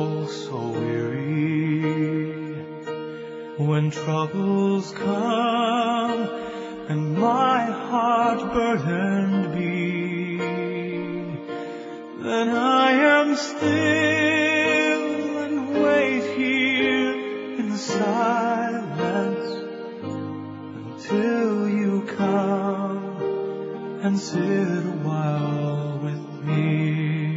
soul so weary, when troubles come and my heart burdened be, then I am still and wait here in silence until you come and sit a while with me.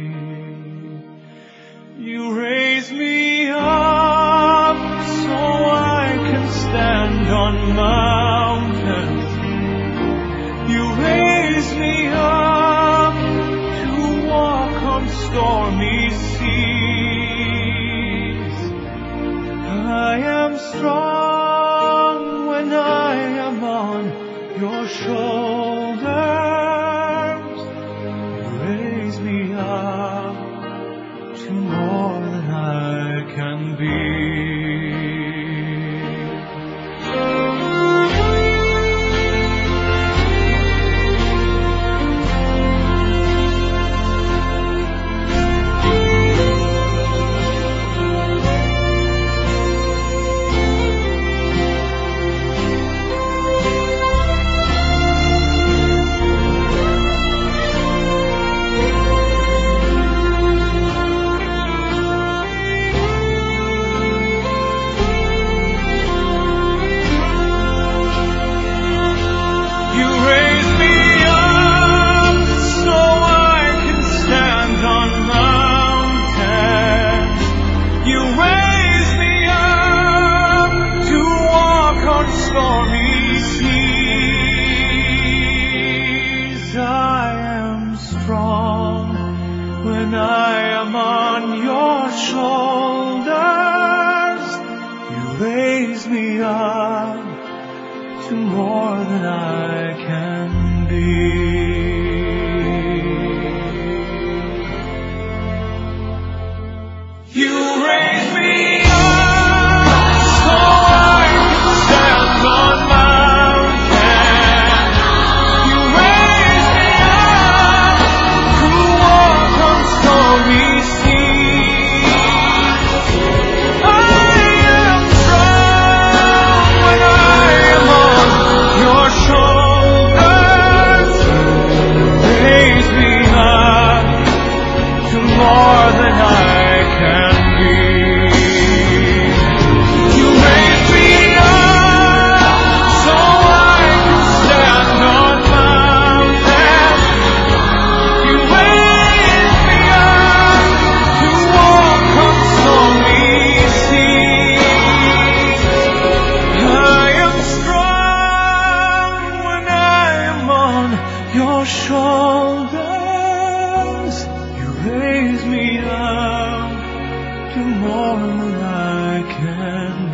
You raise me up so I can stand on mountains. You raise me up to walk on stormy seas. I am strong when I am on your shoulders. You raise me up to more than I can be. When I am on your shoulders, you raise me up to more than I can be. You raise me up so I can stand on mountains. You raise me up to walk on stormy seas. I am strong when I am on your shoulders. Raise me up to more than I can be. You raise me up so I can stand on mountains. You raise me up to walk on stormy seas. I am strong when I am on your shoulders. You raise me up to more than I can